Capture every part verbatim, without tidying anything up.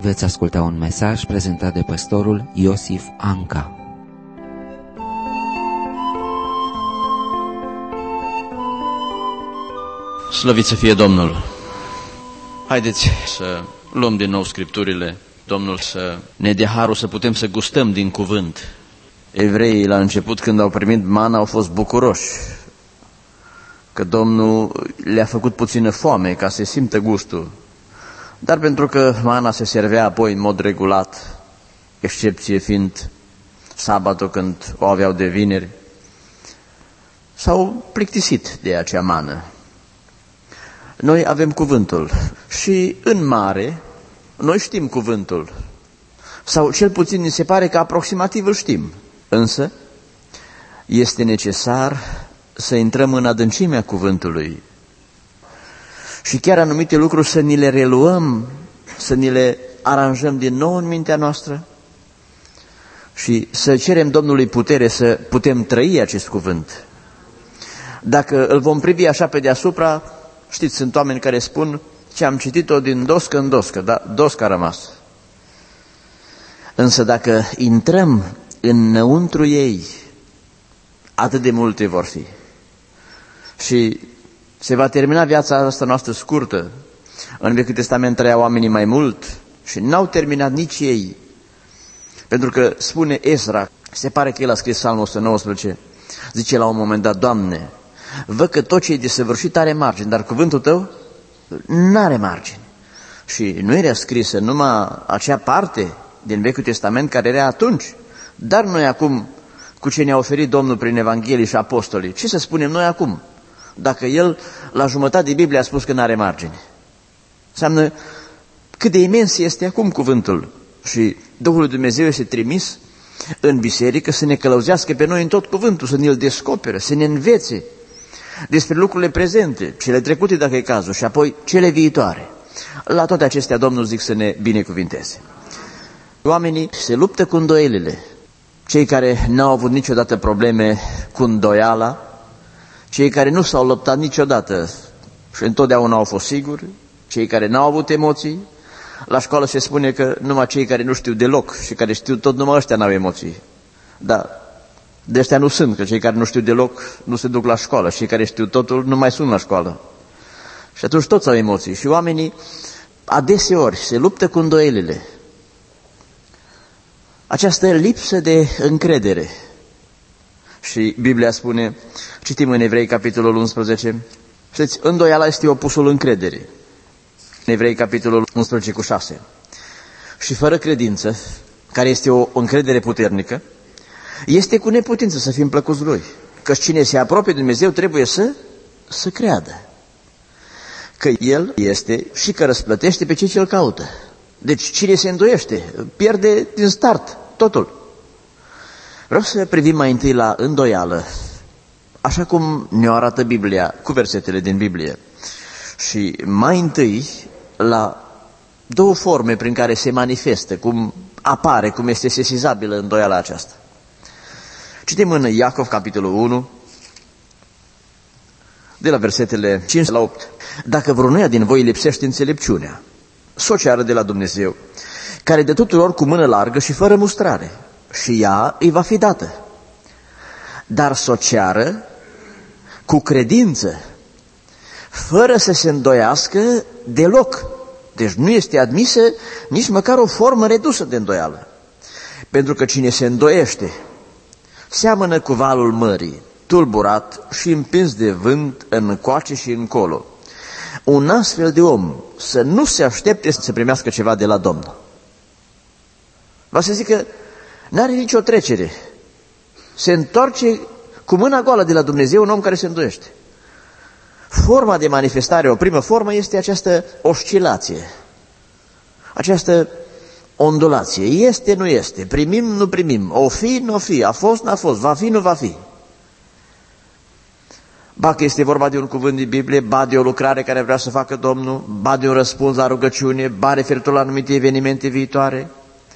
veți asculta un mesaj prezentat de pastorul Iosif Anca. Slăvit să fie Domnul! Haideți să luăm din nou Scripturile, Domnul să ne dea harul să putem să gustăm din cuvânt. Evreii la început, când au primit mana, au fost bucuroși că Domnul le-a făcut puțină foame ca să simtă gustul. Dar pentru că mana se servea apoi în mod regulat, excepție fiind sabatul când o aveau de vineri, s-au plictisit de acea mană. Noi avem cuvântul și în mare noi știm cuvântul, sau cel puțin ni se pare că aproximativ îl știm, însă este necesar să intrăm în adâncimea cuvântului și chiar anumite lucruri să ni le reluăm, să ni le aranjăm din nou în mintea noastră și să cerem Domnului putere să putem trăi acest cuvânt. Dacă îl vom privi așa pe deasupra, știți, sunt oameni care spun ce am citit-o din doscă în doscă, dar doscă a rămas. Însă dacă intrăm înăuntru ei, atât de multe vor fi. Și se va termina viața asta noastră scurtă. În Vechiul Testament trăiau oamenii mai mult și n-au terminat nici ei. Pentru că spune Ezra, se pare că el a scris Psalmul o sută nouăsprezece, zice la un moment dat: Doamne, văd că tot ce e desăvârșit are margini, dar cuvântul Tău n-are margini. Și nu era scrisă numai acea parte din Vechiul Testament care era atunci, dar noi acum, cu ce ne-a oferit Domnul prin Evanghelii și Apostolii, ce să spunem noi acum? Dacă El la jumătate de Biblie a spus că n-are margini, înseamnă cât de imens este acum cuvântul. Și Duhul lui Dumnezeu este trimis în biserică să ne călăuzească pe noi în tot cuvântul, să ne-l descopere, să ne învețe despre lucrurile prezente, cele trecute dacă e cazul, și apoi cele viitoare. La toate acestea Domnul zic să ne binecuvinteze. Oamenii se luptă cu îndoielile. Cei care n-au avut niciodată probleme cu îndoiala, cei care nu s-au luptat niciodată și întotdeauna au fost siguri, cei care n-au avut emoții. La școală se spune că numai cei care nu știu deloc și care știu tot, numai ăștia n-au emoții. Dar de ăștia nu sunt, că cei care nu știu deloc nu se duc la școală, cei care știu totul nu mai sunt la școală. Și atunci toți au emoții și oamenii adeseori se luptă cu îndoielile. Această lipsă de încredere. Și Biblia spune, citim în Evrei capitolul unsprezece, știți, îndoiala este opusul încrederii. În Evrei capitolul unsprezece cu șase. Și fără credință, care este o încredere puternică, este cu neputință să fim plăcuți Lui. Că cine se apropie de Dumnezeu trebuie să, să creadă că El este și că răsplătește pe cei ce-L caută. Deci cine se îndoiește pierde din start totul. Vreau să privim mai întâi la îndoială, așa cum ne-o arată Biblia, cu versetele din Biblie. Și mai întâi la două forme prin care se manifestă, cum apare, cum este sesizabilă îndoiala aceasta. Citim în Iacov, capitolul unu, de la versetele cinci la opt. Dacă vreunuia din voi lipsește înțelepciunea, s-o ceară de la Dumnezeu, care de tuturor cu mână largă și fără mustrare, și ea îi va fi dată. Dar s-o ceară cu credință, fără să se îndoiască deloc. Deci nu este admisă nici măcar o formă redusă de îndoială. Pentru că cine se îndoiește seamănă cu valul mării, tulburat și împins de vânt încoace și încolo. Un astfel de om să nu se aștepte să primească ceva de la Domnul. Va să zic că n-are nicio trecere. Se întoarce cu mâna goală de la Dumnezeu un om care se îndoiește. Forma de manifestare, o primă formă, este această oscilație, această ondulație. Este, nu este, primim, nu primim, o fi, nu o fi, a fost, n-a fost, va fi, nu va fi. Ba că este vorba de un cuvânt din Biblie, ba de o lucrare care vrea să facă Domnul, ba de un răspuns la rugăciune, ba referitor la anumite evenimente viitoare.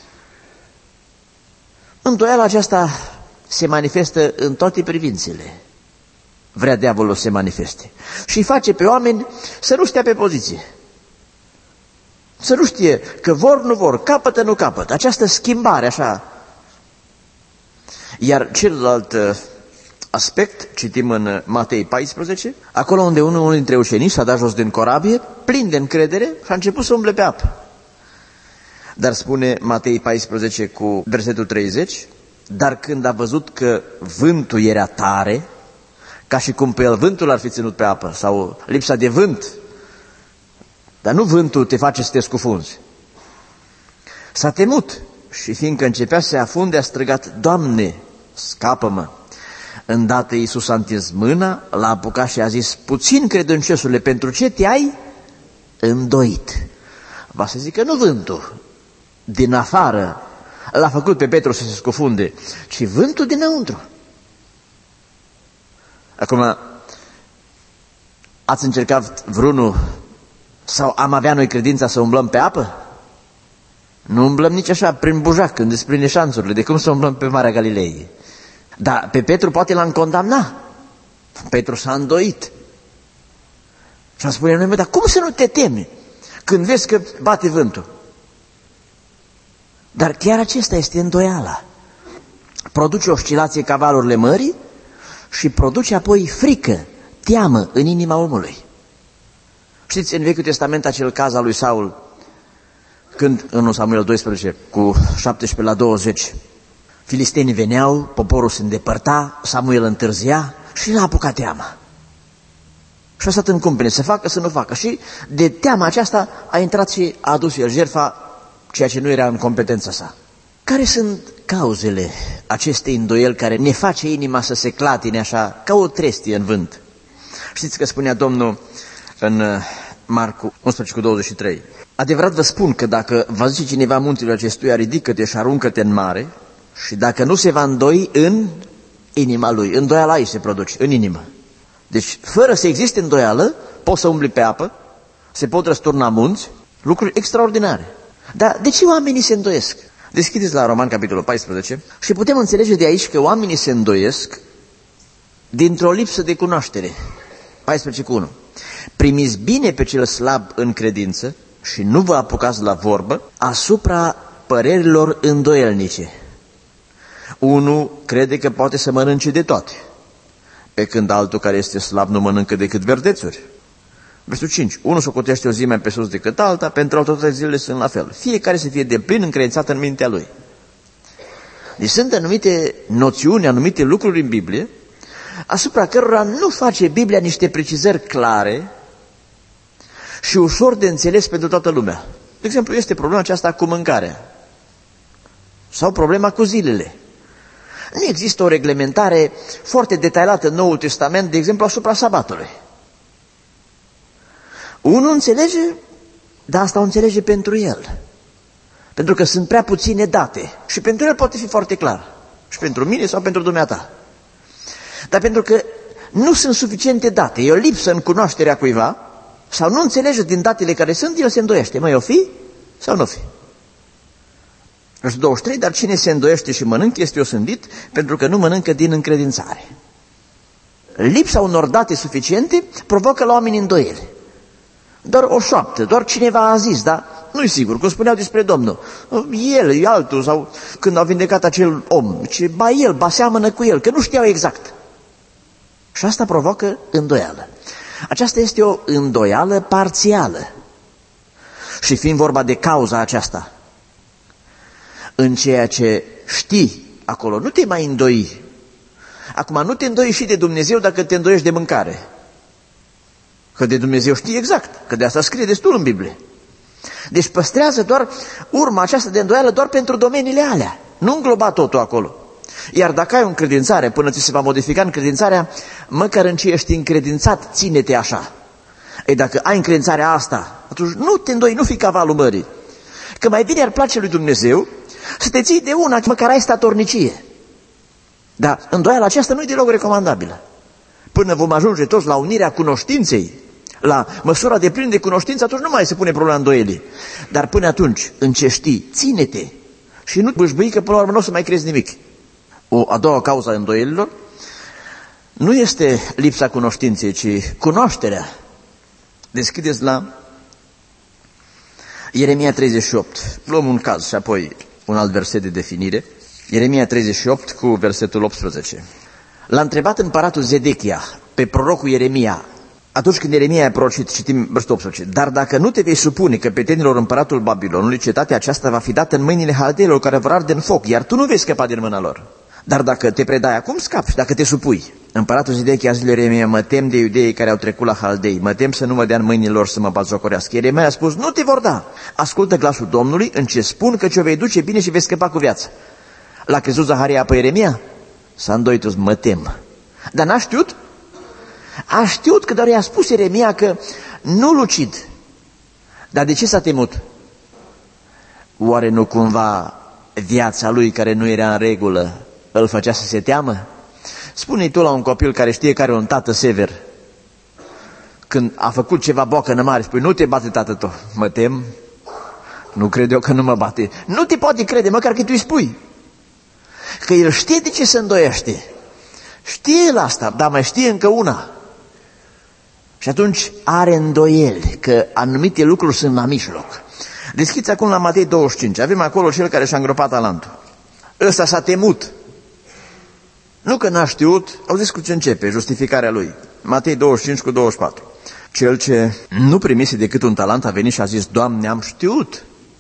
Îndoiala aceasta se manifestă în toate privințele. Vrea diavolul să se manifeste și face pe oameni să nu stea pe poziție. Să nu știe că vor, nu vor, capătă, nu capătă. Această schimbare așa. Iar celălalt aspect, citim în Matei paisprezece, acolo unde unul dintre ucenici s-a dat jos din corabie, plin de încredere și a început să umble pe apă. Dar spune Matei paisprezece cu versetul treizeci, dar când a văzut că vântul era tare, ca și cum pe el vântul ar fi ținut pe apă, sau lipsa de vânt, dar nu vântul te face să te scufunzi, s-a temut și fiindcă începea să se afunde, a strigat, Doamne, scapă-mă! Îndată Iisus a întins mâna, l-a apucat și a zis, puțin credinciosule, pentru ce te-ai îndoit? Va să zică, nu vântul din afară l-a făcut pe Petru să se scufunde, ci vântul dinăuntru. Acum, ați încercat vreunul sau am avea noi credința să umblăm pe apă? Nu umblăm nici așa prin bujac, când desprinde șanțurile, de cum să umblăm pe Marea Galilei. Dar pe Petru poate l-am condamnat. Petru s-a îndoit. Și am spune noi, dar cum să nu te temi când vezi că bate vântul? Dar chiar acesta este îndoiala. Produce oscilație ca valurile mării și produce apoi frică, teamă în inima omului. Știți, în Vechiul Testament acel caz al lui Saul, când în Samuel doisprezece, cu șaptesprezece la douăzeci, filistenii veneau, poporul se îndepărta, Samuel întârzia și l-a apucat teama. Și a stat în cumpene, să facă, să nu facă. Și de teama aceasta a intrat și a adus el jertfa, ceea ce nu era în competența sa. Care sunt cauzele acestei îndoieli care ne face inima să se clatine așa, ca o trestie în vânt? Știți că spunea Domnul în Marcu unsprezece cu douăzeci și trei, adevărat vă spun că dacă va zice cineva muntelui acestuia, ridică-te și aruncă-te în mare, și dacă nu se va îndoi în inima lui, îndoiala aici se produce, în inimă. Deci, fără să existe îndoială, poți să umbli pe apă, se pot răsturna munți, lucruri extraordinare. Dar de ce oamenii se îndoiesc? Deschideți la Roman, capitolul paisprezece, și putem înțelege de aici că oamenii se îndoiesc dintr-o lipsă de cunoaștere. paisprezece cu unu. Primiți bine pe cel slab în credință și nu vă apucați la vorbă asupra părerilor îndoielnice. Unul crede că poate să mănânce de toate, pe când altul care este slab nu mănâncă decât verdețuri. Versul cinci. Unul socotește o zi mai pe sus decât alta, pentru altul toate zilele sunt la fel. Fiecare să fie deplin încredințat în mintea lui. Deci sunt anumite noțiuni, anumite lucruri în Biblie, asupra cărora nu face Biblia niște precizări clare și ușor de înțeles pentru toată lumea. De exemplu, este problema aceasta cu mâncarea sau problema cu zilele. Nu există o reglementare foarte detaliată în Noul Testament, de exemplu, asupra sabatului. Unul înțelege, dar asta o înțelege pentru el. Pentru că sunt prea puține date. Și pentru el poate fi foarte clar. Și pentru mine sau pentru dumneata. Dar pentru că nu sunt suficiente date, e o lipsă în cunoașterea cuiva, sau nu înțelege din datele care sunt, el se îndoiește. Măi, o fi sau nu fi? Versul douăzeci și trei, dar cine se îndoiește și mănâncă este osândit, pentru că nu mănâncă din încredințare. Lipsa unor date suficiente provocă la oameni îndoieli. Doar o șoaptă, doar cineva a zis, dar nu-i sigur, cum spuneau despre Domnul. El, e altul, sau când au vindecat acel om, ce ba el, ba seamănă cu el, că nu știau exact. Și asta provocă îndoială. Aceasta este o îndoială parțială. Și fiind vorba de cauza aceasta, în ceea ce știi acolo, nu te mai îndoi. Acum, nu te îndoi și de Dumnezeu dacă te îndoiești de mâncare. Că de Dumnezeu știi exact, că de asta scrie destul în Biblie. Deci păstrează doar urma aceasta de îndoială doar pentru domeniile alea. Nu îngloba totul acolo. Iar dacă ai o încredințare, până ți se va modifica încredințarea, măcar în ce ești încredințat, ține-te așa. Ei, dacă ai încredințarea asta, atunci nu te îndoi, nu fi cavalul mării. Că mai bine ar place lui Dumnezeu să te ții de una, măcar ai statornicie. Dar îndoiala aceasta nu e deloc recomandabilă. Până vom ajunge toți la unirea cunoștinței, la măsura de plin de cunoștință, atunci nu mai se pune problema îndoielii. Dar până atunci, în ce știi, ține-te și nu bâșbâi că până la urmă nu o să mai crezi nimic. O a doua cauză a îndoielilor nu este lipsa cunoștinței, ci cunoașterea. Deschideți la Ieremia treizeci și opt, luăm un caz și apoi un alt verset de definire. Ieremia treizeci și opt cu versetul optsprezece. L-a întrebat împăratul Zedechia pe prorocul Ieremia, atunci când Ieremia a prorocit, citim versetul optsprezece, dar dacă nu te vei supune căpetenilor împăratul Babilonului, cetatea aceasta va fi dată în mâinile haldeilor care vor arde în foc, iar tu nu vei scăpa din mâna lor. Dar dacă te predai acum, scapi și dacă te supui. Împăratul Zedechia a zis lui Ieremia, mă tem de iudeii care au trecut la haldei, mă tem să nu mă dea în mâinile lor să mă batjocorească. Ieremia a spus, nu te vor da, ascultă glasul Domnului în ce spun, că ce-o vei duce bine și vei scăpa cu viața. L-a crezut Zaharia pe Ieremia? S-a îndoit, mă tem. Dar n-a știut? A știut că doar i-a spus Ieremia că nu-l ucid. Dar de ce s-a temut? Oare nu cumva viața lui care nu era în regulă îl făcea să se teamă? Spune-i tu la un copil care știe că are un tată sever, când a făcut ceva boacănă mare, spui, nu te bate tată tău. Mă tem? Nu cred eu că nu mă bate. Nu te poate crede, măcar că tu îi spui. Că el știe de ce se îndoiește. Știe el asta, dar mai știe încă una. Și atunci are îndoieli că anumite lucruri sunt la mijloc. Deschiți acum la Matei douăzeci și cinci. Avem acolo cel care și-a îngropat talentul. Ăsta s-a temut. Nu că n-a știut, auziți cu ce începe justificarea lui. Matei douăzeci și cinci cu douăzeci și patru. Cel ce nu primise decât un talent a venit și a zis, Doamne, am știut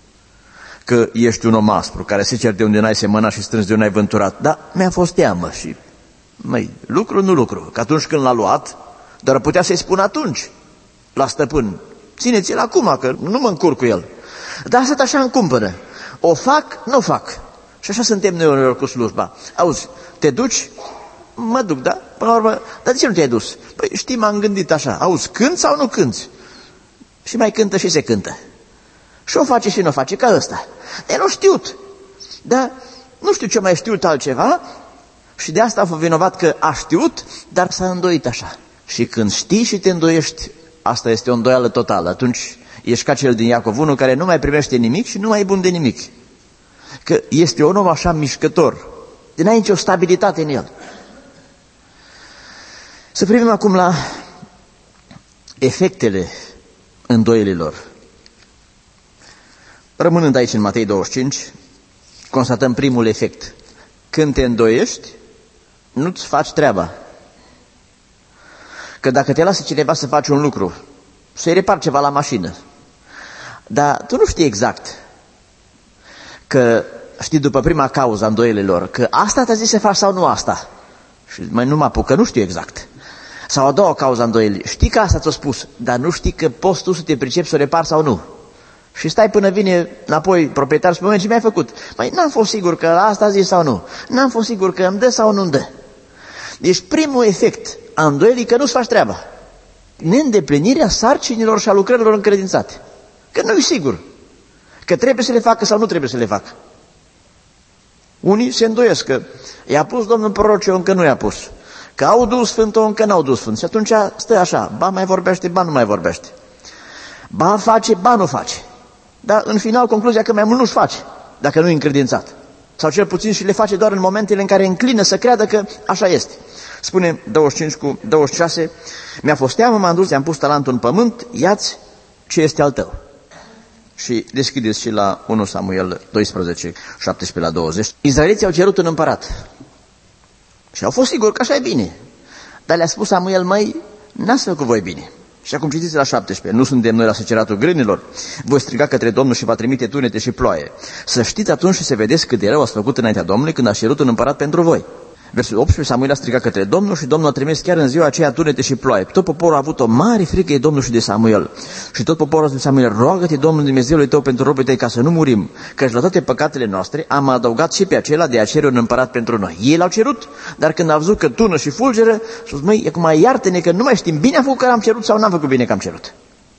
că ești un om aspru, care se cer de unde n-ai semănat și strâns de unde n-ai vânturat. Dar mi-a fost teamă și, măi, lucru nu lucru, că atunci când l-a luat, doar putea să-i spun atunci la stăpân, țineți-l acum, că nu mă încurc cu el. Dar asta așa îmi cumpără. O fac, nu fac. Și așa suntem noi uneori cu slujba. Auzi, te duci? Mă duc, da? Până la urmă, dar de ce nu te-ai dus? Păi știi, m-am gândit așa. Auzi, cânti sau nu cânti? Și mai cântă și se cântă. Și o face și nu o face, ca ăsta. Dar nu știut. Dar nu știu ce mai știut altceva și de asta a fost vinovat că a știut, dar s-a îndoit așa. Și când știi și te îndoiești, asta este o îndoială totală. Atunci ești ca cel din Iacov unu care nu mai primește nimic și nu mai e bun de nimic. Că este un om așa mișcător, n-ai nicio stabilitate în el. Să privim acum la efectele îndoielilor. Rămânând aici în Matei douăzeci și cinci, constatăm primul efect. Când te îndoiești, nu-ți faci treaba. Că dacă te lasă cineva să faci un lucru, să-i repari ceva la mașină, dar tu nu știi exact că știi după prima cauză a îndoielilor, că asta te-a zis să faci sau nu asta. Și mai nu mă apuc, că nu știu exact. Sau a doua cauză a îndoielii, știi că asta ți-a spus, dar nu știi că poți tu să te pricepi să o repari sau nu. Și stai până vine înapoi proprietarul și spune, ce mi-ai făcut? Mai n-am fost sigur că asta a zis sau nu. N-am fost sigur că îmi dă sau nu îmi dă. Deci primul efect a îndoielii că nu-ți faci treaba. Neîndeplinirea sarcinilor și a lucrărilor încredințate. Că nu-i sigur că trebuie să le facă sau nu trebuie să le facă. Unii se îndoiesc că i-a pus Domnul proroc, încă nu i-a pus. Că au Duhul Sfânt, încă n-au Duhul Sfânt. Și atunci stă așa, ba mai vorbește, ba nu mai vorbește. Ba face, ba nu face. Dar în final concluzia că mai mult nu-și face, dacă nu e încredințat. Sau cel puțin și le face doar în momentele în care înclină să creadă că așa este. Spune douăzeci și cinci cu douăzeci și șase, mi-a fost teamă, m-am dus, i-am pus talentul în pământ, ia-ți ce este al tău. Și deschideți și la unu Samuel doisprezece, șaptesprezece la douăzeci. Izraeliții au cerut un împărat. Și au fost siguri că așa e bine. Dar le-a spus Samuel, măi, n-ați făcut voi bine. Și acum citiți la șaptesprezece. Nu suntem noi la seceratul grânilor. Voi striga către Domnul și va trimite tunete și ploaie. Să știți atunci și să vedeți cât de rău ați făcut înaintea Domnului când a cerut un împărat pentru voi. Versul optsprezece, Samuel a strigat către Domnul și Domnul a trimis chiar în ziua aceea tunete și ploaie. Tot poporul a avut o mare frică de Domnul și de Samuel. Și tot poporul a zis Samuel, roagă-te Domnul Dumnezeului tău pentru robii tăi ca să nu murim, căci la toate păcatele noastre am adăugat și pe acela de a cere un împărat pentru noi. Ei l-au cerut, dar când a văzut că tună și fulgeră, și-a zis, măi, acum iartă-ne că nu mai știm bine am făcut că am cerut sau n-am făcut bine că am cerut.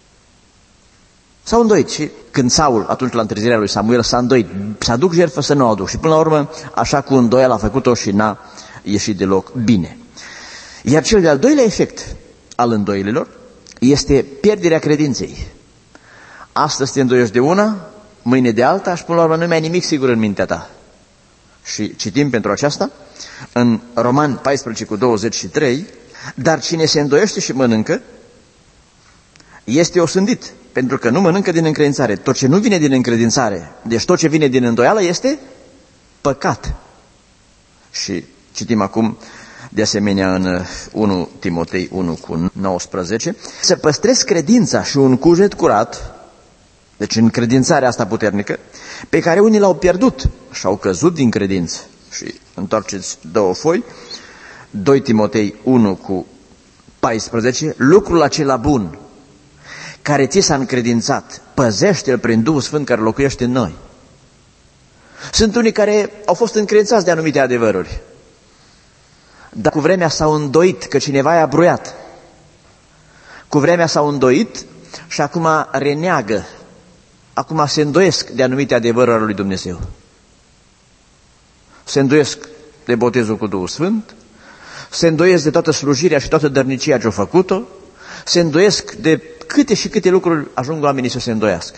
S-au îndoit și când Saul, atunci la întârzierea lui Samuel, s-a îndoit, să aduc jertfă să nu o aduc. Și până la urmă, așa cu îndoială a făcut-o și n-a ieșit deloc bine. Iar cel de-al doilea efect al îndoielilor este pierderea credinței. Astăzi te îndoiești de una, mâine de alta și până la urmă nu mai ai nimic sigur în mintea ta. Și citim pentru aceasta în Romani paisprezece cu douăzeci și trei, dar cine se îndoiește și mănâncă este osândit, pentru că nu mănâncă din încredințare. Tot ce nu vine din încredințare, deci tot ce vine din îndoială este păcat. Și citim acum de asemenea în unu Timotei unu cu nouăsprezece, să păstrezi credința și un cuget curat, deci încredințarea asta puternică, pe care unii l-au pierdut și au căzut din credință. Și întoarceți două foi, doi Timotei unu cu paisprezece, lucrul acela bun care ți s-a încredințat, păzește-l prin Duhul Sfânt care locuiește în noi. Sunt unii care au fost încredințați de anumite adevăruri, dar cu vremea s-au îndoit că cineva i-a bruiat. Cu vremea s-au îndoit și acum reneagă. Acum se îndoiesc de anumite adevăruri ale lui Dumnezeu. Se îndoiesc de botezul cu Duhul Sfânt, se îndoiesc de toată slujirea și toată dărnicia ce-au făcut-o, se îndoiesc de câte și câte lucruri ajung oamenii să se îndoiască.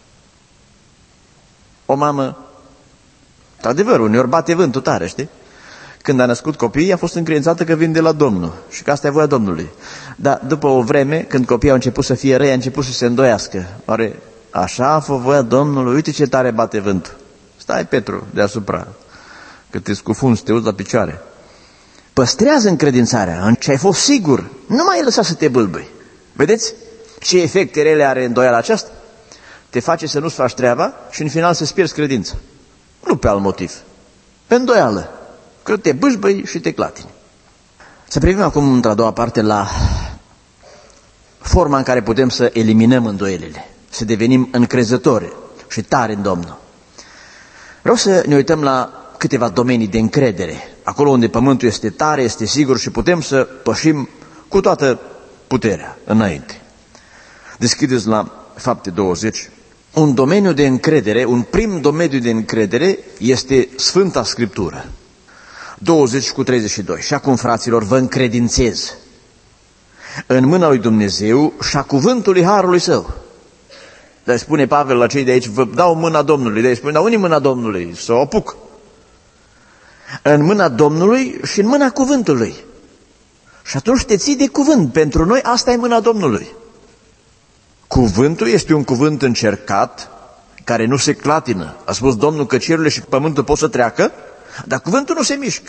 O mamă, adevăr, uneori bate vântul tare, știi? Când a născut copiii, a fost încredințată că vin de la Domnul și că asta e voia Domnului. Dar după o vreme, când copiii au început să fie răi, a început să se îndoiască. Oare așa a fost voia Domnului? Uite ce tare bate vântul. Stai, Petru, deasupra, că te scufunzi, te uzi la picioare. Păstrează încredințarea în ce ai fost sigur. Nu mai lăsa să te bâlbâi. Vedeți ce efecte rele are îndoiala aceasta? Te face să nu-ți faci treaba și în final să-ți pierzi credința. Nu pe alt motiv. Pe îndoială. Că te bâșbăi și te clatini. Să privim acum într-a doua parte la forma în care putem să eliminăm îndoielile, să devenim încrezători și tari în Domnul. Vreau să ne uităm la câteva domenii de încredere, acolo unde pământul este tare, este sigur și putem să pășim cu toată puterea înainte. Deschideți la Fapte douăzeci. Un domeniu de încredere, un prim domeniu de încredere este Sfânta Scriptură. douăzeci cu treizeci și doi. Și acum, fraților, vă încredințez în mâna lui Dumnezeu și a cuvântului harului său. Dar spune Pavel la cei de aici, vă dau mâna Domnului. Dar spune, dar unii mâna Domnului? Să o apuc. În mâna Domnului și în mâna cuvântului. Și atunci te ții de cuvânt. Pentru noi asta e mâna Domnului. Cuvântul este un cuvânt încercat, care nu se clatină. A spus Domnul că cerurile și pământul pot să treacă, dar cuvântul nu se mișcă.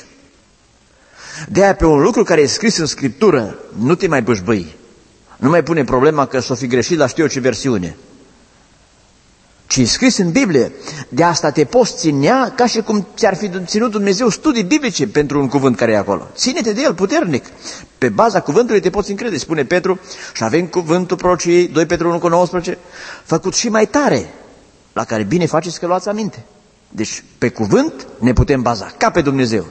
De-aia pe un lucru care e scris în Scriptură, nu te mai bâșbâi. Nu mai pune problema că s-o fi greșit la știu eu ce versiune. Ci e scris în Biblie. De asta te poți ținea ca și cum ți-ar fi ținut Dumnezeu studii biblice pentru un cuvânt care e acolo. Ține-te de el puternic. Pe baza cuvântului te poți încrede. Spune Petru, și avem cuvântul prorociei, doi Petru unu cu nouăsprezece, făcut și mai tare, la care bine faceți că luați aminte. Deci pe cuvânt ne putem baza, ca pe Dumnezeu.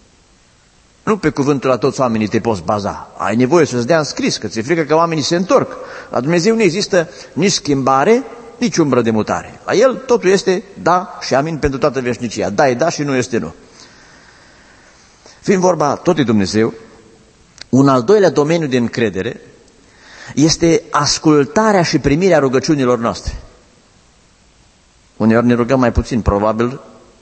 Nu pe cuvântul la toți oamenii te poți baza. Ai nevoie să-ți dea în scris, că ți-e frică că oamenii se întorc. La Dumnezeu nu există nici schimbare, nici umbră de mutare. La El totul este da și amin pentru toată veșnicia. Da e da și nu este nu. Fiind vorba tot de Dumnezeu, un al doilea domeniu de încredere este ascultarea și primirea rugăciunilor noastre. Uneori ne rugăm mai puțin, probabil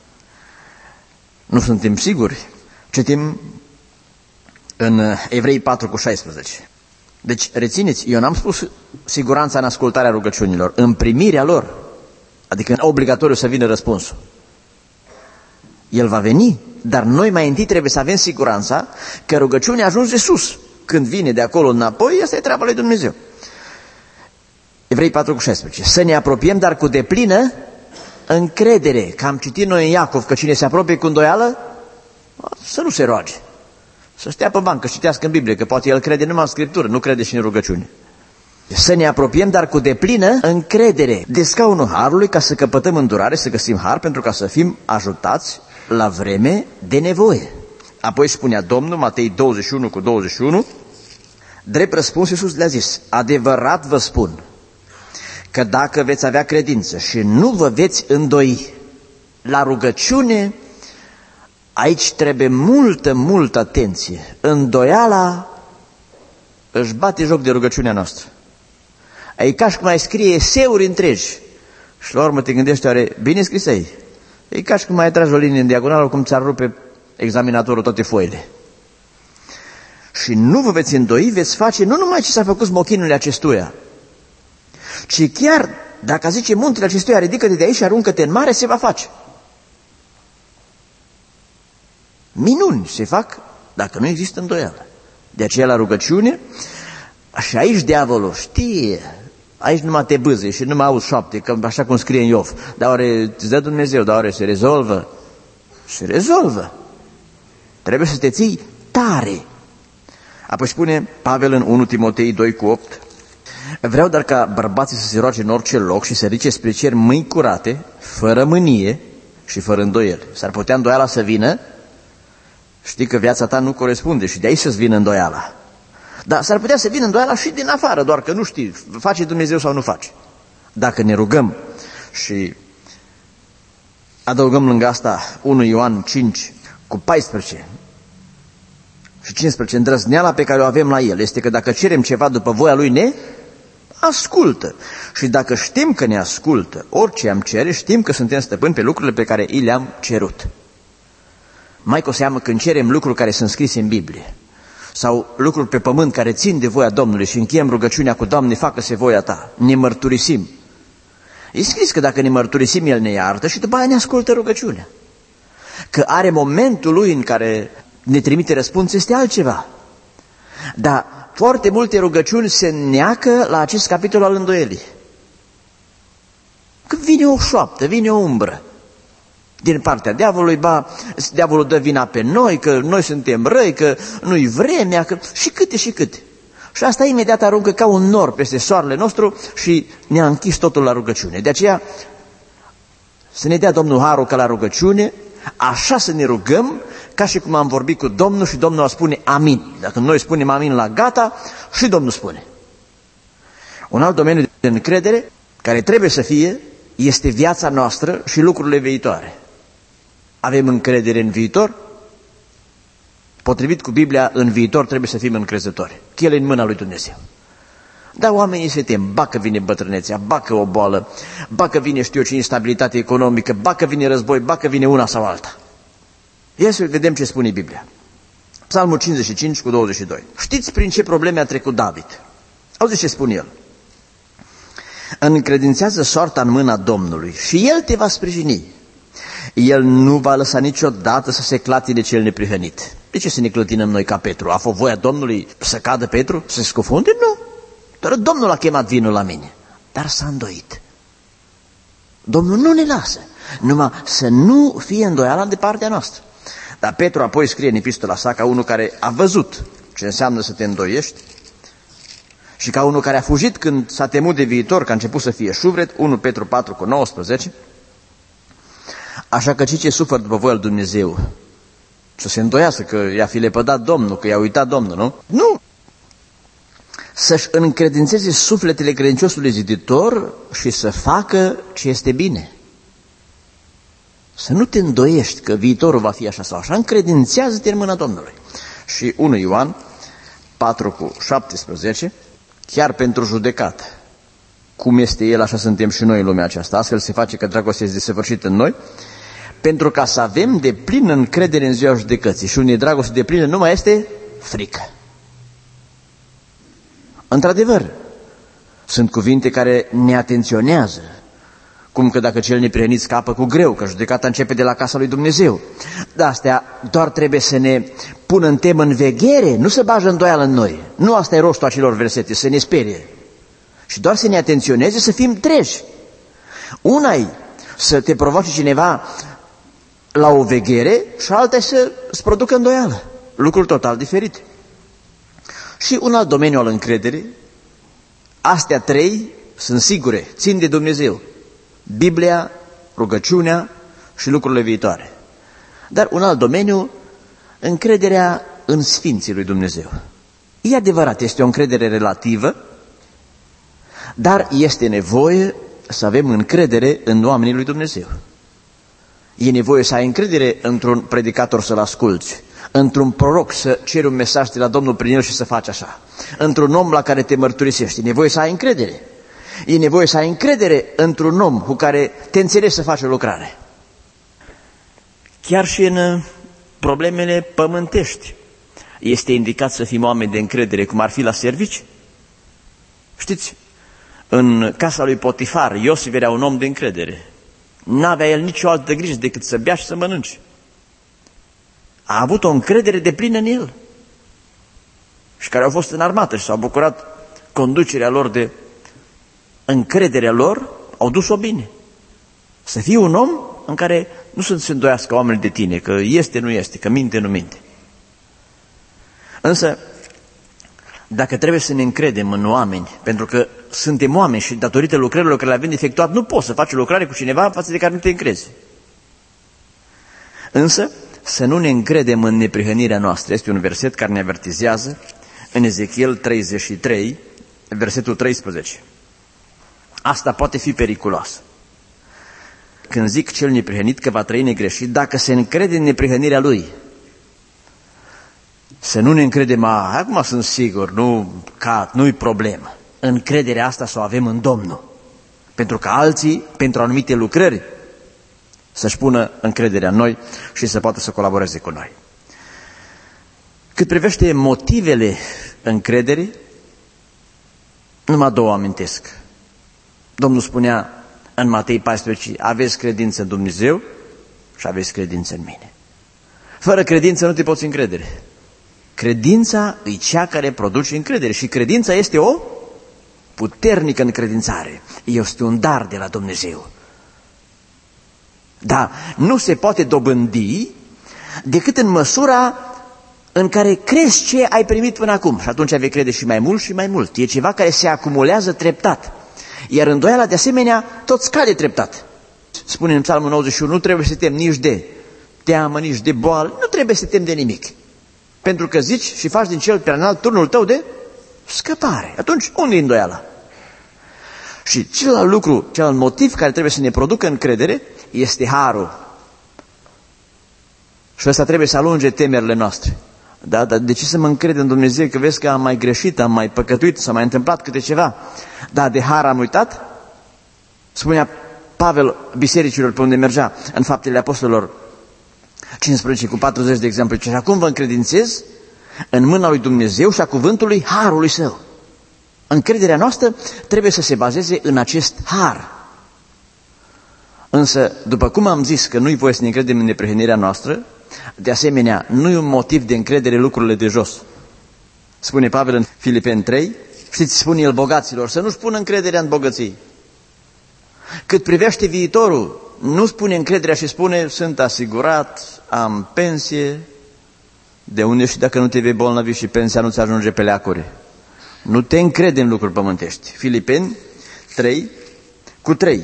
nu suntem siguri. Citim în Evrei patru cu șaisprezece. Deci, rețineți, eu n-am spus siguranța în ascultarea rugăciunilor, în primirea lor, adică în obligatoriu să vină răspunsul. El va veni, dar noi mai întâi trebuie să avem siguranța că rugăciunea ajunge sus. Când vine de acolo înapoi, asta e treaba lui Dumnezeu. Evrei patru cu șaisprezece. Să ne apropiem, dar cu deplină încredere, că am citit noi în Iacov că cine se apropie cu îndoială, să nu se roage. Să stea pe bancă, să citească în Biblie, că poate el crede numai în Scriptură, nu crede și în rugăciune. Să ne apropiem, dar cu deplină încredere de scaunul harului, ca să căpătăm îndurare, să găsim har, pentru ca să fim ajutați la vreme de nevoie. Apoi spunea Domnul, Matei douăzeci și unu cu douăzeci și unu, drept răspuns Iisus le-a zis, adevărat vă spun, că dacă veți avea credință și nu vă veți îndoi la rugăciune, aici trebuie multă, multă atenție. Îndoiala își bate joc de rugăciunea noastră. E ca și cum ai scrie eseuri întregi și la urmă te gândești, oare bine scris ei? E ca și cum mai tragi o linie în diagonală, cum ți-ar rupe examinatorul toate foile. Și nu vă veți îndoi, veți face nu numai ce s-a făcut smochinul acestuia, ci chiar dacă zice muntele acestuia, ridică-te de aici și aruncă-te în mare, se va face. Minuni se fac dacă nu există îndoială. De aceea la rugăciune, și aici diavolul știe, aici numai te bâze și nu mai auzi șoapte, că așa cum scrie în Iov, dar oare îți dă Dumnezeu, dar oare se rezolvă? Se rezolvă. Trebuie să te ții tare. Apoi spune Pavel în unu Timotei doi cu opt, vreau dar ca bărbații să se roage în orice loc și să ridice spre cer mâini curate, fără mânie și fără îndoieli. S-ar putea îndoiala să vină, știi că viața ta nu corespunde și de aici să-ți vină îndoiala. Dar s-ar putea să vină îndoiala și din afară, doar că nu știi, face Dumnezeu sau nu face. Dacă ne rugăm și adăugăm lângă asta unu Ioan cinci cu paisprezece și cincisprezece, îndrăzneala pe care o avem la El este că dacă cerem ceva după voia Lui, ne ascultă. Și dacă știm că ne ascultă, orice am cere, știm că suntem stăpâni pe lucrurile pe care i le-am cerut. Mai cu seamă când cerem lucruri care sunt scrise în Biblie sau lucruri pe pământ care țin de voia Domnului și încheiem rugăciunea cu Doamne, facă-se voia Ta, ne mărturisim. E scris că dacă ne mărturisim, El ne iartă și după aia ne ascultă rugăciunea. Că are momentul Lui în care ne trimite răspuns, este altceva. Dar foarte multe rugăciuni se neacă la acest capitol al îndoielii. Când vine o șoaptă, vine o umbră din partea diavolului, ba, diavolul dă vina pe noi, că noi suntem răi, că nu-i vremea, că... și câte și câte. Și asta imediat aruncă ca un nor peste soarele nostru și ne-a închis totul la rugăciune. De aceea să ne dea Domnul harul ca la rugăciune, așa să ne rugăm, ca și cum am vorbit cu Domnul și Domnul a spune amin. Dacă noi spunem amin la gata, și Domnul spune. Un alt domeniu de încredere care trebuie să fie este viața noastră și lucrurile viitoare. Avem încredere în viitor? Potrivit cu Biblia, în viitor trebuie să fim încrezători. Că El e în mâna lui Dumnezeu. Dar oamenii se tem, ba că vine bătrânețea, ba că o boală, ba că vine știu eu ce instabilitate economică, ba că vine război, ba că vine una sau alta. Ia să vedem ce spune Biblia. Psalmul cincizeci și cinci cu douăzeci și doi. Știți prin ce probleme a trecut David? Auziți ce spune el? Încredințează soarta în mâna Domnului și El te va sprijini. El nu va lăsa niciodată să se clatine cel neprihănit. De ce să ne clătinăm noi ca Petru? A fost voia Domnului să cadă Petru? Să se scufunde? Nu. Doar Domnul a chemat vinul la mine. Dar s-a îndoit. Domnul nu ne lasă. Numai să nu fie îndoiala de partea noastră. Dar Petru apoi scrie în epistola sa ca unul care a văzut ce înseamnă să te îndoiești și ca unul care a fugit când s-a temut de viitor, că a început să fie șuvret, unu Petru patru cu nouăsprezece. Așa că cei ce suferă după voia lui Dumnezeu să se îndoiască că i-a fi lepădat Domnul, că i-a uitat Domnul, nu? Nu! Să-și încredințeze sufletele credinciosului ziditor și să facă ce este bine. Să nu te îndoiești că viitorul va fi așa sau așa, încredințează-te în mâna Domnului. Și unu Ioan patru cu șaptesprezece, chiar pentru judecată, cum este El, așa suntem și noi în lumea aceasta, astfel se face că dragostea este desăvârșită în noi, pentru ca să avem de plină încredere în ziua judecății. Și unde dragoste de plină nu mai este frică. Într-adevăr, sunt cuvinte care ne atenționează, cum că dacă cel neprihănit scapă cu greu, că judecata începe de la casa lui Dumnezeu. Dar astea doar trebuie să ne pună în temă în veghere, nu să bajă îndoială în noi. Nu asta e rostul acelor versete, să ne sperie. Și doar să ne atenționeze, să fim treji. Una-i să te provoace cineva la o veghere și alta e să îți producă îndoială. Lucruri total diferite. Și un alt domeniu al încrederii, astea trei sunt sigure, țin de Dumnezeu. Biblia, rugăciunea și lucrurile viitoare. Dar un alt domeniu, încrederea în Sfinții lui Dumnezeu. E adevărat, este o încredere relativă, dar este nevoie să avem încredere în oamenii lui Dumnezeu. E nevoie să ai încredere într-un predicator să-l asculți, într-un proroc să ceri un mesaj de la Domnul prin el și să faci așa, într-un om la care te mărturisești. E nevoie să ai încredere. E nevoie să ai încredere într-un om cu care te înțelegi să faci o lucrare. Chiar și în problemele pământești este indicat să fim oameni de încredere, cum ar fi la servici. Știți, În casa lui Potifar, Iosif era un om de încredere. N-avea el nicio altă grijă decât să bea și să mănânce. A avut o încredere deplină în el. Și care au fost în armată și s-au bucurat conducerea lor de încrederea lor, au dus-o bine. Să fii un om în care nu să se îndoiască oamenii de tine, că este, nu este, că minte, nu minte. Însă, dacă trebuie să ne încredem în oameni, pentru că suntem oameni și datorită lucrărilor care le avem efectuat, nu poți să faci o lucrare cu cineva față de care nu te încrezi. Însă, să nu ne încredem în neprihănirea noastră. Este un verset care ne avertizează în Ezechiel treizeci și trei, versetul treisprezece. Asta poate fi periculos. Când zic cel neprihănit că va trăi negreșit, dacă se încrede în neprihănirea lui, să nu ne încredem, a, acum sunt sigur, nu cad, nu-i problemă. Încrederea asta să o avem în Domnul. Pentru că alții, pentru anumite lucrări, să-și pună încrederea în noi și să poată să colaboreze cu noi. Cât privește motivele încrederii, numai două amintesc. Domnul spunea în Matei paisprezece, aveți credință în Dumnezeu și aveți credință în mine. Fără credință nu te poți încredere. Credința e cea care produce încredere și credința este o puternică încredințare. Este un dar de la Dumnezeu. Da, nu se poate dobândi decât în măsura în care crezi ce ai primit până acum. Și atunci vei crede și mai mult și mai mult. E ceva care se acumulează treptat. Iar îndoiala, de asemenea, tot scade treptat. Spune în Psalmul nouăzeci și unu, nu trebuie să te temi nici de teamă, nici de boală, nu trebuie să te temi de nimic. Pentru că zici și faci din cel prea înalt turnul tău de scăpare. Atunci, unde e îndoiala? Și celălalt lucru, celălalt motiv care trebuie să ne producă încredere este harul. Și ăsta trebuie să alunge temerile noastre. Da, dar de ce să mă încred în Dumnezeu că vezi că am mai greșit, am mai păcătuit, s-a mai întâmplat câte ceva? Da, de har am uitat? Spunea Pavel bisericilor pe unde mergea în Faptele Apostolilor cincisprezece cu patruzeci de exemplu. Și acum vă încredințez în mâna lui Dumnezeu și a cuvântului harului său. Încrederea noastră trebuie să se bazeze în acest har. Însă, după cum am zis că nu-i voie să ne încredem în neprihănirea noastră, de asemenea, nu e un motiv de încredere lucrurile de jos. Spune Pavel în Filipeni trei, știți, spune el bogaților, să nu-și pună încrederea în bogății. Cât privește viitorul, nu spune încrederea și spune, sunt asigurat, am pensie, de unde și dacă nu te vei bolnavi și pensia nu-ți ajunge pe leacuri. Nu te încrede în lucruri pământești. Filipeni trei cu trei.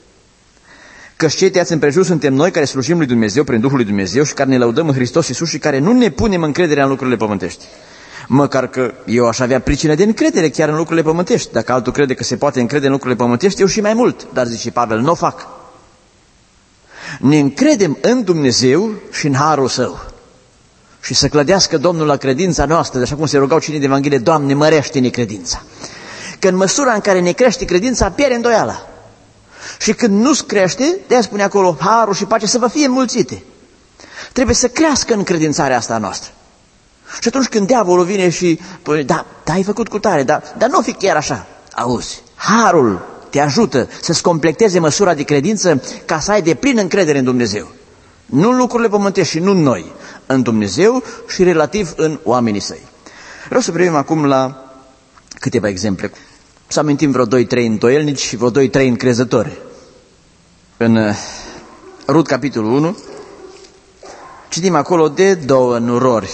Că cei tăiați împrejur suntem noi care slujim lui Dumnezeu prin Duhul lui Dumnezeu și care ne lăudăm în Hristos Iisus și care nu ne punem încrederea în lucrurile pământești. Măcar că eu aș avea pricină de încredere chiar în lucrurile pământești. Dacă altul crede că se poate încrede în lucrurile pământești, eu și mai mult. Dar zice Pavel, nu o fac. Ne încredem în Dumnezeu și în harul Său. Și să clădească Domnul la credința noastră, așa cum se rugau cinii de Evanghelie, Doamne, mărește-ne credința. Că în măsura în care ne crește credința, pierde îndoiala. Și când nu-ți crește, de-aia spune acolo, harul și pace să vă fie înmulțite. Trebuie să crească în credințarea asta noastră. Și atunci când diavolul vine și spune, da, da, ai făcut cu tare, da, dar nu fi chiar așa. Auzi, harul te ajută să-ți completeze măsura de credință ca să ai de plină încredere în Dumnezeu. Nu în lucrurile pământești și nu în noi, în Dumnezeu și relativ în oamenii Săi. Vreau să privim acum la câteva exemple. Să amintim vreo doi trei îndoielnici și vreo doi trei încrezători. În Rut, capitolul unu, citim acolo de două nurori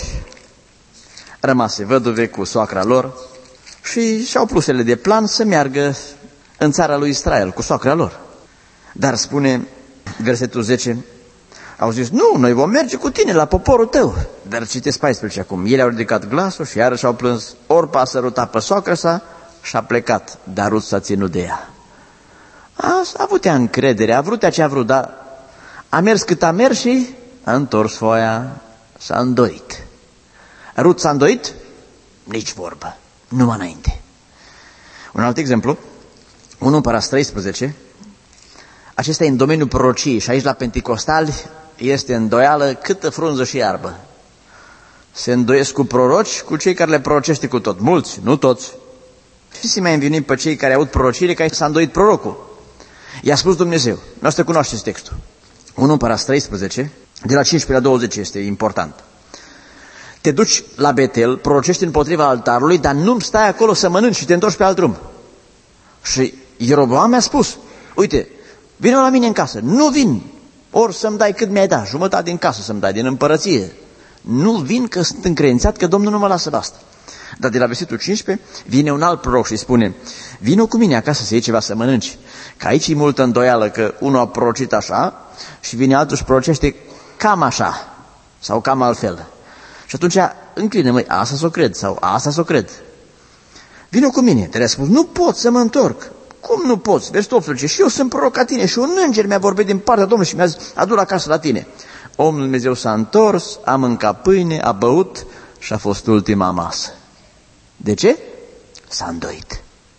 rămase văduve cu soacra lor și și-au plusele de plan să meargă în țara lui Israel cu soacra lor. Dar spune versetul zece, au zis, nu, noi vom merge cu tine la poporul tău. Dar citesc paisprezece acum, ele au ridicat glasul și iarăși au plâns, Orpa a sărutat pe soacra sa și a plecat, dar Rut s-a ținut de ea. A, a avut ea încredere, a vrut ea ce a vrut, dar a mers cât a mers și a întors foaia, s-a îndoit. Rut s-a îndoit? Nici vorbă, numai înainte. Un alt exemplu, unu Împărați treisprezece, acesta e în domeniul prorociei și aici la Penticostali este îndoială câtă frunză și iarbă. Se îndoiesc cu proroci, cu cei care le prorocește cu tot. Mulți, nu toți. Fiți mai învinuit pe cei care aud prorocire că s-a îndoit prorocul. I-a spus Dumnezeu. Noastră cunoașteți textul. unu Împărați treisprezece, de la cincisprezece la douăzeci este important. Te duci la Betel, prorocești împotriva altarului, dar nu-mi stai acolo să mănânci și te întorci pe alt drum. Și Ieroboam mi-a spus, uite, vino la mine în casă. Nu vin, ori să-mi dai cât mi-ai dat, jumătate din casă să-mi dai, din împărăție. Nu vin că sunt încredințat că Domnul nu mă lasă la asta. Dar de la versetul cincisprezece vine un alt proroc și spune, vino cu mine acasă să iei ceva să mănânci. Că aici e multă îndoială că unul a prorocit așa și vine altul și prorocește cam așa sau cam altfel. Și atunci încline, măi, asta s-o cred sau asta s-o cred. Vino cu mine. Te-a spus, nu pot să mă întorc. Cum nu poți? Versetul optsprezece. Și eu sunt proroc ca tine și un înger mi-a vorbit din partea Domnului și mi-a zis, adu-l acasă la tine. Omul Dumnezeu s-a întors, a mâncat pâine, a băut și a fost ultima masă. De ce? S-a îndoit.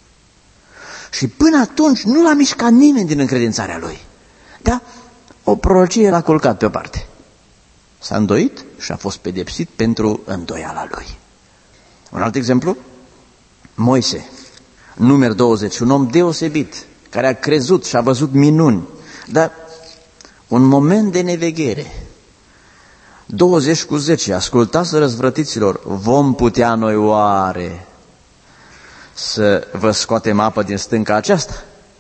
Și până atunci nu l-a mișcat nimeni din încredințarea lui. Da? O prorocie l-a culcat pe o parte. S-a îndoit și a fost pedepsit pentru îndoiala lui. Un alt exemplu? Moise, Numeri douăzeci, un om deosebit, care a crezut și a văzut minuni, dar un moment de neveghere. douăzeci cu zece, ascultați răzvrătiților, vom putea noi oare să vă scoatem apă din stânca aceasta?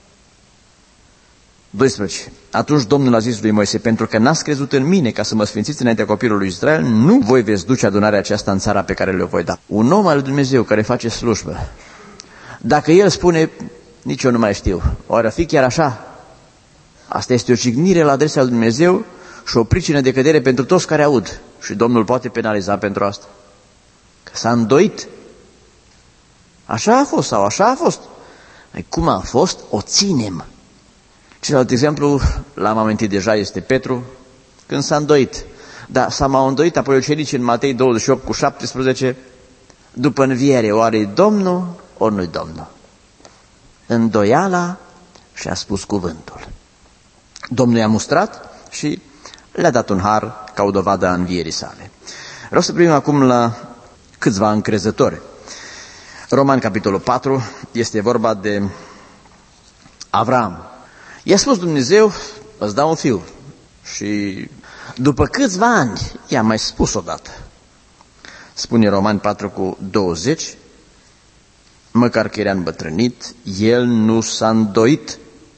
doisprezece. Atunci Domnul a zis lui Moise, pentru că n-ați crezut în mine ca să mă sfințiți înaintea copilului Israel, nu voi veți duce adunarea aceasta în țara pe care le-o voi da. Un om al lui Dumnezeu care face slujbă, dacă el spune, nici eu nu mai știu, oare fi chiar așa? Asta este o jignire la adresa lui Dumnezeu și o pricină de cădere pentru toți care aud. Și Domnul poate penaliza pentru asta. Că s-a îndoit. Așa a fost sau așa a fost. Cum a fost, o ținem. Celălalt exemplu, l-am amintit deja, este Petru, când s-a îndoit. Dar s-a mai îndoit apoi ucenicii în Matei douăzeci și opt cu șaptesprezece, după înviere, oare-i Domnul, ori nu-i Domnul? Îndoiala și-a spus cuvântul. Domnul i-a mustrat și le-a dat un har ca o dovadă a învierii sale. Vreau să privim acum la câțiva încrezători. Roman, capitolul patru, este vorba de Avram. I-a spus Dumnezeu, îți dau un fiu. Și după câțiva ani, i-a mai spus odată. Spune Roman patru cu douăzeci, măcar că era îmbătrânit, el nu s-a îndoit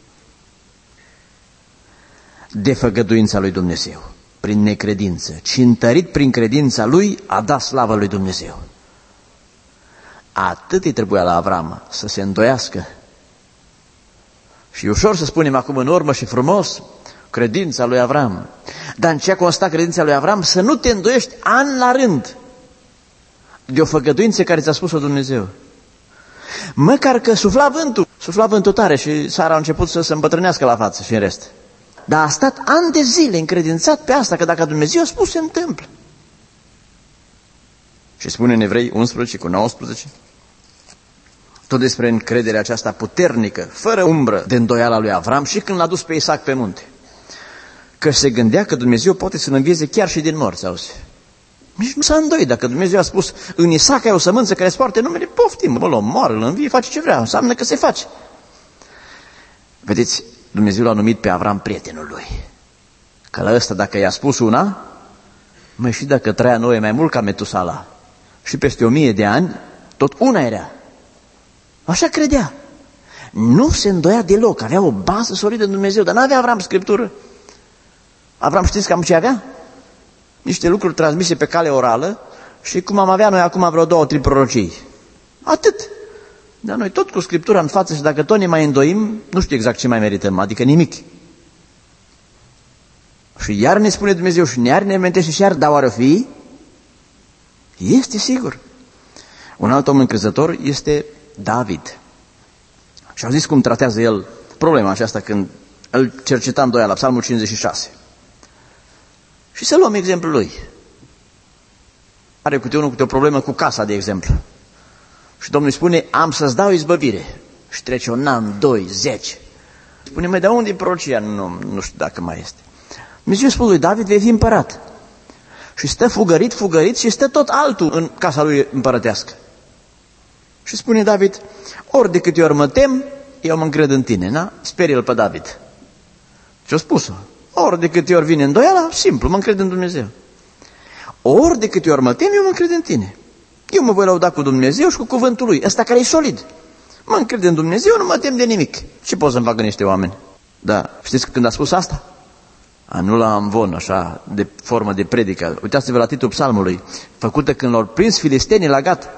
de făgăduința lui Dumnezeu, prin necredință, ci întărit prin credința lui, a dat slavă lui Dumnezeu. Atât îi trebuia la Avram să se îndoiască. Și ușor să spunem acum în urmă și frumos, credința lui Avram. Dar în ce a constat credința lui Avram? Să nu te îndoiești an la rând de o făgăduință care ți-a spus-o Dumnezeu. Măcar că sufla vântul, sufla vântul tare și Sara a început să se îmbătrânească la față și în rest. Dar a stat ani de zile încredințat pe asta, că dacă Dumnezeu a spus, se întâmplă. Și spune în Evrei unsprezece cu nouăsprezece, tot despre încrederea aceasta puternică, fără umbră de îndoială lui Avram și când l-a dus pe Isaac pe munte. Că se gândea că Dumnezeu poate să-l învieze chiar și din morți, auzi. Nici nu s-a îndoit. Dacă Dumnezeu a spus, în Isaac ai o sămânță care îți poartă numele, poftim, mă, l moară, îl învie, face ce vrea, înseamnă că se face. Vedeți, Dumnezeu l-a numit pe Avram prietenul lui. Că la ăsta, dacă i-a spus una, măi, și dacă trăia Noe mai mult ca Metusala, și peste o mie de ani, tot una era. Așa credea. Nu se îndoia deloc, avea o bază solidă în Dumnezeu, dar n-avea Avram Scriptură. Avram, știți cam ce avea? Niște lucruri transmise pe cale orală și cum am avea noi acum vreo două, trei prorocii. Atât. Dar noi tot cu Scriptura în față și dacă tot ne mai îndoim, nu știu exact ce mai merităm, adică nimic. Și iar ne spune Dumnezeu și iar ne mentește și iar, dar oare o fi? Este sigur. Un alt om încrezător este David. Și au zis cum tratează el problema aceasta când îl cerceta îndoiala, Psalmul cincizeci și șase. Și să luăm exemplul lui. Are câte unul câte o problemă cu casa, de exemplu. Și Domnul îi spune, am să-ți dau izbăvire. Și trece un an, doi, zece. Spune, măi, de unde e prorocia? Nu, nu știu dacă mai este. Dumnezeu spune lui David, vei fi împărat. Și stă fugărit, fugărit și stă tot altul în casa lui împărătească. Și spune David, ori de câte ori mă tem, eu mă încred în tine, na? Sperie-l pe David. Ce-a spus-o? Ori de câte ori vine îndoiala, simplu, mă încred în Dumnezeu. Ori de câte ori mă tem, eu mă încred în tine. Eu mă voi lăuda cu Dumnezeu și cu cuvântul lui, ăsta care e solid. Mă încred în Dumnezeu, nu mă tem de nimic. Ce pot să-mi facă niște oameni? Da, știți când a spus asta? A, nu la amvon, așa, de formă de predică. Uitați-vă la titlul psalmului, făcută când l-au prins filistenii la Gat.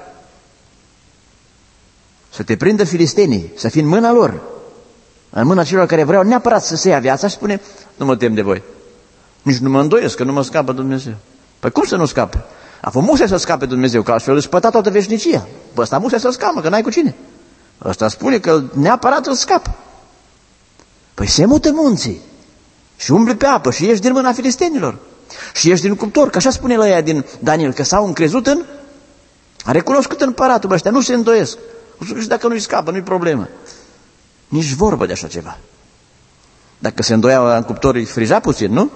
Să te prindă filistenii, să fii în mâna lor, în mâna celor care vreau neapărat să se ia viața, și spune, nu mă tem de voi. Nici nu mă îndoiesc că nu mă scapă Dumnezeu. Păi cum să nu scape? A fost Moise să scape Dumnezeu, că altfel își păta toată veșnicia. Păi ăsta Moise să scapă, că n-ai cu cine. Ăsta spune că neapărat îl scapă. Păi se mută munții și umbli pe apă și ieși din mâna filistenilor și ieși din cuptor, că așa spune la ea din Daniel, că s-au încrezut în, a recunoscut împăratul, ăștia nu se îndoiesc. Și dacă nu-i scapă, nu-i problemă. Nici vorbă de așa ceva. Dacă se îndoiau în cuptor, îi frija puțin, nu?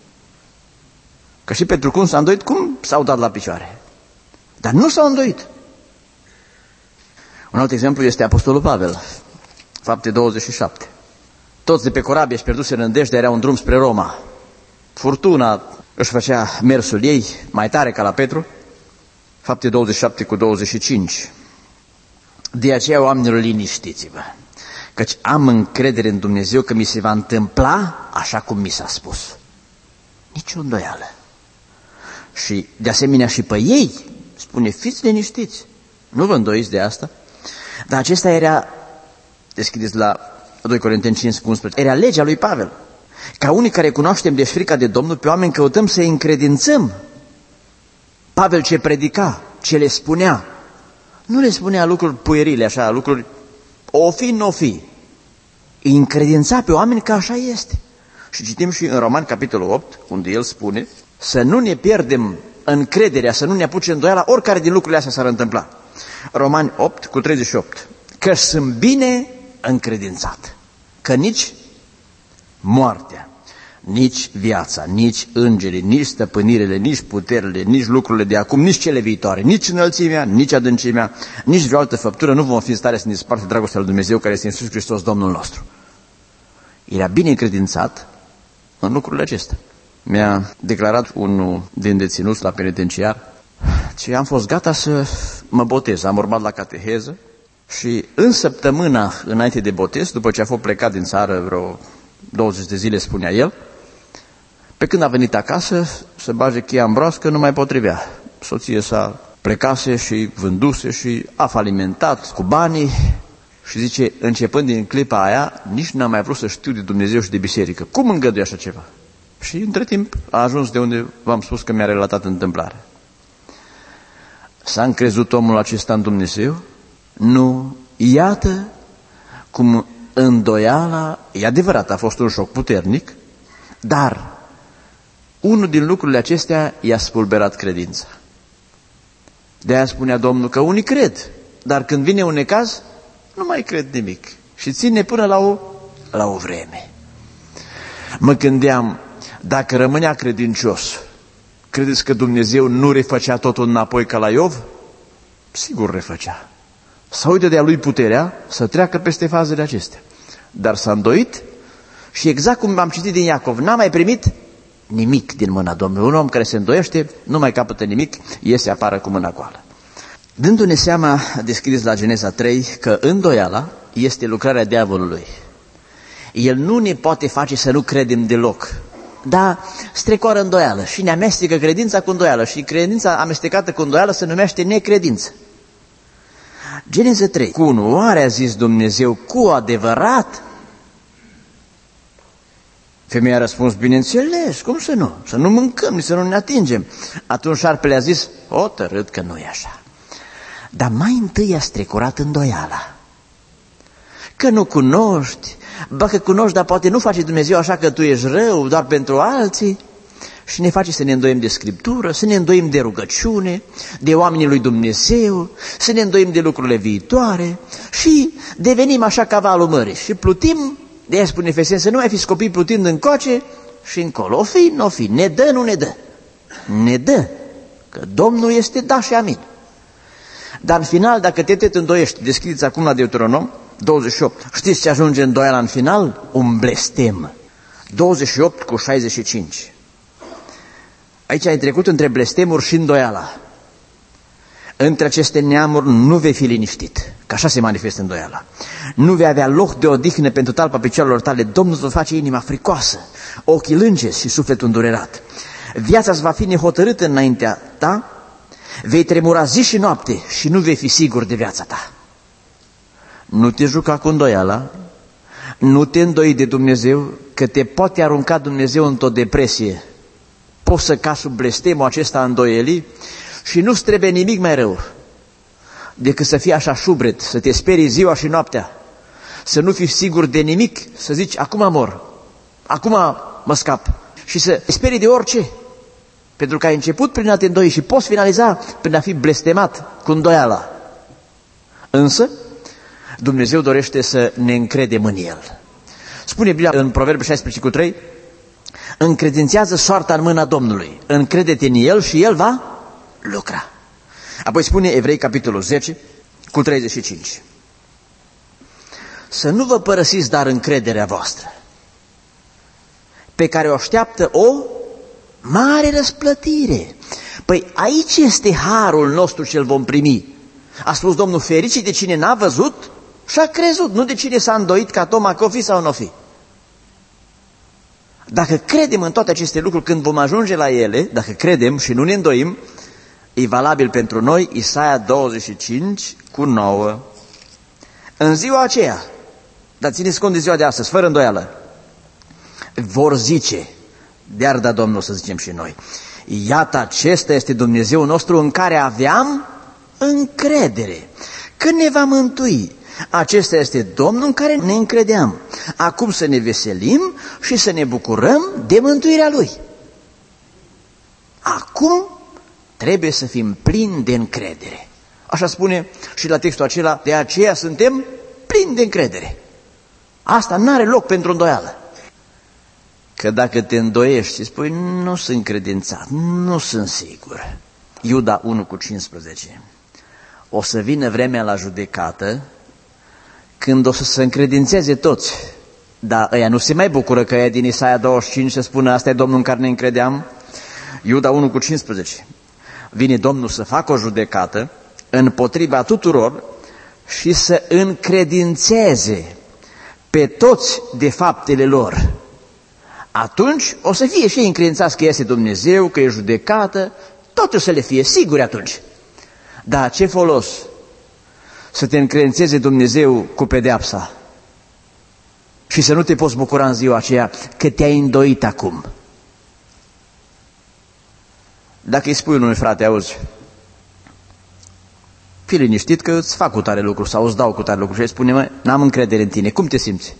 Că și pentru cum s-a îndoit, cum s-au dat la picioare. Dar nu s-au îndoit. Un alt exemplu este Apostolul Pavel, Fapte douăzeci și șapte. Toți de pe corabie își pierduseră în deșde, erau în drum spre Roma. Furtuna își făcea mersul ei mai tare ca la Petru. Fapte douăzeci și șapte cu douăzeci și cinci. De aceea, oamenilor, liniștiți-vă, căci am încredere în Dumnezeu că mi se va întâmpla așa cum mi s-a spus. Nici o îndoială. Și de asemenea și pe ei spune, fiți liniștiți, nu vă îndoiți de asta. Dar acesta era, deschideți la doi Corinteni cinci cu unsprezece, era legea lui Pavel. Ca unii care cunoaștem de frica de Domnul, pe oameni căutăm să-i încredințăm. Pavel ce predica, ce le spunea, nu le spunea lucruri puerile, așa, lucruri o fi, n-o fi. Îi încredința pe oameni că așa este. Și citim și în Romani, capitolul opt, unde el spune să nu ne pierdem încrederea, să nu ne apuce îndoiala oricare din lucrurile astea s-ar întâmpla. Romani opt cu treizeci și opt. Că sunt bine încredințat, că nici moartea, nici viața, nici îngerii, nici stăpânirele, nici puterile, nici lucrurile de acum, nici cele viitoare, nici înălțimea, nici adâncimea, nici vreo altă făptură nu vom fi în stare să ne desparte dragostea lui Dumnezeu care este în Iisus Hristos Domnul nostru. Era bine încredințat în lucrurile acestea. Mi-a declarat unul din deținuți la penitenciar ce am fost gata să mă botez. Am urmat la cateheză și în săptămâna înainte de botez, după ce a fost plecat din țară vreo douăzeci de zile, spunea el, pe când a venit acasă să bage cheia în broască, nu mai potrivea. Soția sa plecase și vânduse și a falimentat cu banii și zice, începând din clipa aia, nici n-am mai vrut să știu de Dumnezeu și de biserică. Cum îngăduie așa ceva? Și între timp a ajuns de unde v-am spus că mi-a relatat întâmplarea. S-a încrezut omul acesta în Dumnezeu? Nu. Iată cum îndoiala, e adevărat, a fost un șoc puternic, dar unul din lucrurile acestea i-a spulberat credința. De-aia spunea Domnul că unii cred, dar când vine un necaz, nu mai cred nimic și ține până la o, la o vreme. Mă gândeam, dacă rămânea credincios, credeți că Dumnezeu nu refăcea totul înapoi ca la Iov? Sigur refăcea. Să uite de-a lui puterea să treacă peste fazele acestea. Dar s-a îndoit și exact cum am citit din Iacov, n-a mai primit nimic din mâna Domnului. Un om care se îndoiește, nu mai capătă nimic, iese apară cu mâna goală. Dându-ne seama, descrieți la Geneza trei, că îndoiala este lucrarea diavolului. El nu ne poate face să nu credem deloc. Dar strecoară îndoială și ne amestecă credința cu îndoială și credința amestecată cu îndoială se numește necredință. Geneza trei cu unu. Oare a zis Dumnezeu cu adevărat? Femeia a răspuns, bineînțeles, cum să nu? Să nu mâncăm, nici să nu ne atingem. Atunci șarpele a zis, hotărât că nu e așa. Dar mai întâi a strecurat îndoiala. Că nu cunoști, ba că cunoști, dar poate nu face Dumnezeu așa că tu ești rău doar pentru alții. Și ne face să ne îndoim de Scriptură, să ne îndoim de rugăciune, de oamenii lui Dumnezeu, să ne îndoim de lucrurile viitoare și devenim așa ca valul mării și plutim, de aia spune Efeseni, să nu mai fiți copii plutind încoace și încolo. O fi, nu o fi, ne dă, nu ne dă. Ne dă, că Domnul este da și amin. Dar în final, dacă te tot îndoiești, deschideți acum la Deuteronom douăzeci și opt. Știți ce ajunge îndoiala în final? Un blestem. douăzeci și opt cu șaizeci și cinci. Aici ai trecut între blestemuri și îndoiala. Între aceste neamuri nu vei fi liniștit, că așa se manifestă îndoiala. Nu vei avea loc de odihnă pentru talpa picioarelor tale. Domnul îți va face inima fricoasă, ochii lângeți și sufletul îndurerat. Viața îți va fi nehotărâtă înaintea ta, vei tremura zi și noapte și nu vei fi sigur de viața ta. Nu te juca cu îndoiala, nu te îndoi de Dumnezeu, că te poate arunca Dumnezeu într-o depresie. Poți să cazi sub blestemul acesta îndoielii și nu-ți trebuie nimic mai rău decât să fii așa șubret, să te sperii ziua și noaptea, să nu fii sigur de nimic, să zici, acum mor, acum mă scap, și să te sperii de orice, pentru că ai început prin a te îndoi și poți finaliza prin a fi blestemat cu îndoiala. Însă, Dumnezeu dorește să ne încredem în El. Spune Biblia în Proverbe șaisprezece cu trei, încredințează soarta în mâna Domnului, încrede-te în El și El va lucra. Apoi spune Evrei capitolul zece cu treizeci și cinci. Să nu vă părăsiți dar încrederea voastră, pe care o așteaptă o mare răsplătire. Păi aici este harul nostru ce-l vom primi. A spus Domnul, fericit de cine n-a văzut și a crezut, nu de cine s-a îndoit ca Toma că o fi sau nu o fi. Dacă credem în toate aceste lucruri, când vom ajunge la ele, dacă credem și nu ne îndoim, e valabil pentru noi Isaia douăzeci și cinci cu nouă. În ziua aceea, dar țineți cont de ziua de astăzi, fără îndoială, vor zice, de-ar da Domnul să zicem și noi, iată, acesta este Dumnezeu nostru în care aveam încredere, că ne va mântui. Acesta este Domnul în care ne încredeam. Acum să ne veselim și să ne bucurăm de mântuirea Lui. Acum trebuie să fim plini de încredere. Așa spune și la textul acela, de aceea suntem plini de încredere. Asta nu are loc pentru îndoială. Că dacă te îndoiești și spui, nu sunt credințat, nu sunt sigur. Iuda unu cu cincisprezece. O să vină vremea la judecată când o să se încredințeze toți. Dar ăia nu se mai bucură că ăia din Isaia douăzeci și cinci să spună, asta e Domnul în care ne încredeam. Iuda unu cu cincisprezece. Vine Domnul să facă o judecată împotriva tuturor și să încredințeze pe toți de faptele lor. Atunci o să fie și ei încredințați că este Dumnezeu, că e judecată, tot o să le fie siguri atunci. Dar ce folos să te încredințeze Dumnezeu cu pedeapsa și să nu te poți bucura în ziua aceea că te-ai îndoit acum? Dacă îi spui unui frate, auzi, fii liniștit că îți fac cu tare lucru sau îți dau cu tare lucru și îi spune, mă, n-am încredere în tine, cum te simți?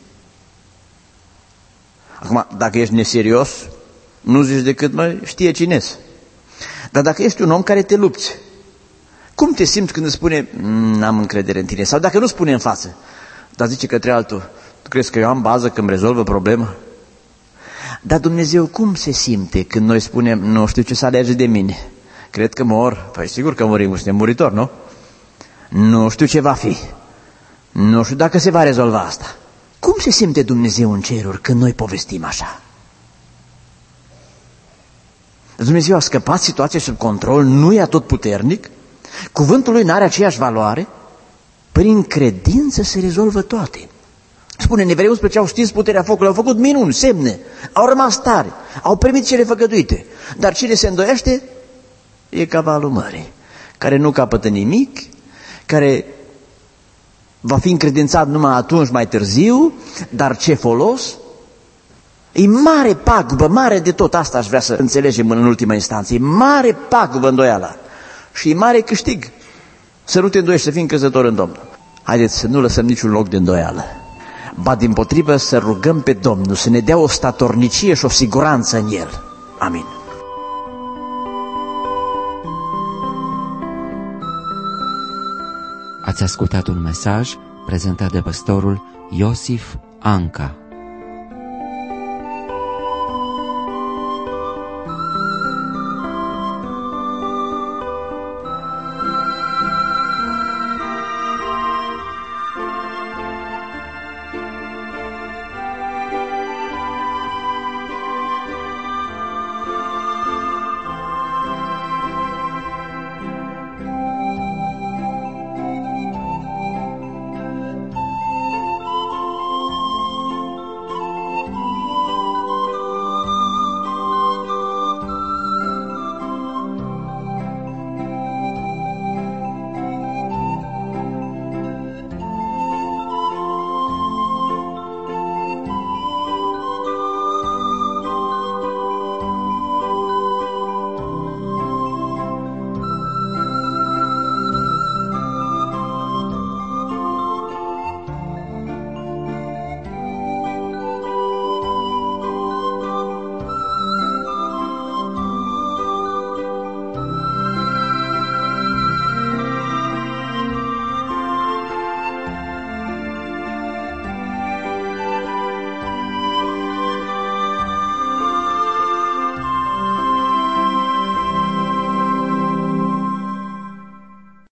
Acum, dacă ești neserios, nu zici decât, mă, știe cine-s. Dar dacă ești un om care te lupți, cum te simți când îți spune, n-am încredere în tine? Sau dacă nu spune în față, dar zice către altul, tu crezi că eu am bază când rezolvă problema? Dar Dumnezeu cum se simte când noi spunem, nu știu ce să alege de mine, cred că mor? Păi sigur că murim, suntem muritori, nu? Nu știu ce va fi, nu știu dacă se va rezolva asta. Cum se simte Dumnezeu în ceruri când noi povestim așa? Dumnezeu a scăpat situația sub control, nu e atotputernic, cuvântul lui n-are aceeași valoare, prin credință se rezolvă toate. Spune în Evrei unsprezece, au stins puterea focului, au făcut minuni, semne, au rămas tari, au primit cele făgăduite. Dar cine se îndoiește e cavalul mării, care nu capătă nimic, care va fi încredințat numai atunci mai târziu, dar ce folos? E mare pagubă, mare de tot, asta aș vrea să înțelegem în ultima instanță, e mare pagubă îndoiala și e mare câștig să nu te îndoiești, să fii încrezător în Domnul. Haideți să nu lăsăm niciun loc de îndoială, ba dimpotrivă să rugăm pe Domnul să ne dea o statornicie și o siguranță în El. Amin. Ați ascultat un mesaj prezentat de pastorul Iosif Anca.